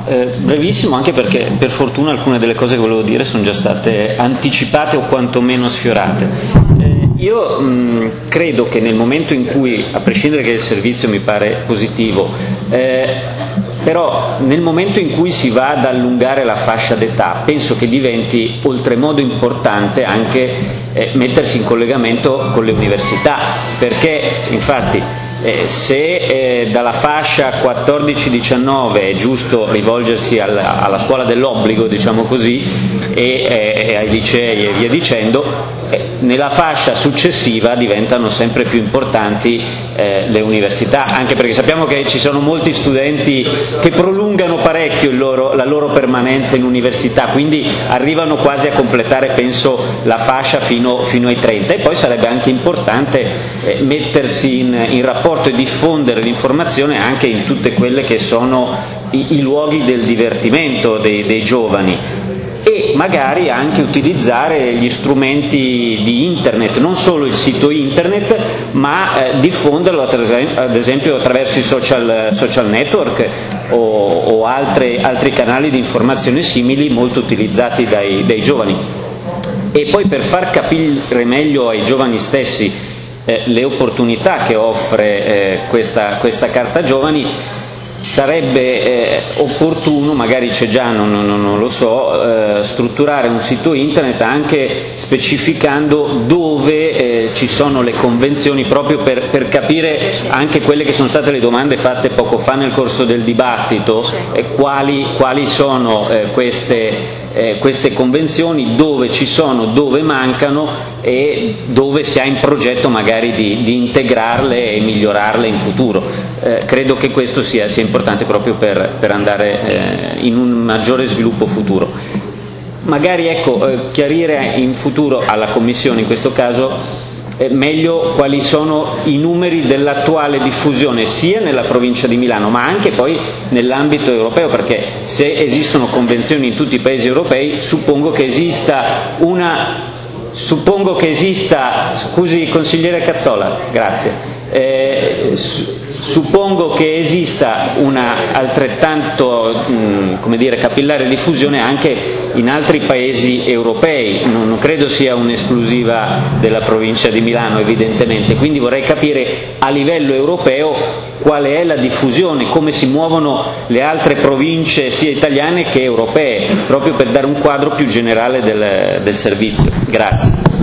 Brevissimo, anche perché per fortuna alcune delle cose che volevo dire sono già state anticipate o quantomeno sfiorate. Io credo che nel momento in cui, a prescindere che il servizio mi pare positivo, però nel momento in cui si va ad allungare la fascia d'età, penso che diventi oltremodo importante anche mettersi in collegamento con le università, perché infatti se dalla fascia 14-19 è giusto rivolgersi alla scuola dell'obbligo, diciamo così, e ai licei e via dicendo, nella fascia successiva diventano sempre più importanti le università, anche perché sappiamo che ci sono molti studenti che prolungano parecchio la loro permanenza in università, quindi arrivano quasi a completare, penso, la fascia fino ai 30, e poi sarebbe anche importante mettersi in rapporto e diffondere l'informazione anche in tutte quelle che sono i luoghi del divertimento dei giovani, e magari anche utilizzare gli strumenti di internet, non solo il sito internet, ma diffonderlo ad esempio attraverso i social network o altri canali di informazione simili molto utilizzati dai giovani. E poi, per far capire meglio ai giovani stessi le opportunità che offre questa carta giovani, sarebbe opportuno, magari c'è già, non lo so, strutturare un sito internet anche specificando dove ci sono le convenzioni, proprio per capire anche quelle che sono state le domande fatte poco fa nel corso del dibattito, quali sono queste convenzioni, dove ci sono, dove mancano e dove si ha in progetto magari di integrarle e migliorarle in futuro. Credo che questo sia importante proprio per andare in un maggiore sviluppo futuro. Magari chiarire in futuro alla Commissione, in questo caso, meglio quali sono i numeri dell'attuale diffusione sia nella provincia di Milano ma anche poi nell'ambito europeo, perché se esistono convenzioni in tutti i paesi europei, suppongo che esista, scusi consigliere Cazzola, grazie, suppongo che esista una altrettanto capillare diffusione anche in altri paesi europei, non credo sia un'esclusiva della provincia di Milano evidentemente, quindi vorrei capire a livello europeo qual è la diffusione, come si muovono le altre province sia italiane che europee, proprio per dare un quadro più generale del servizio. Grazie.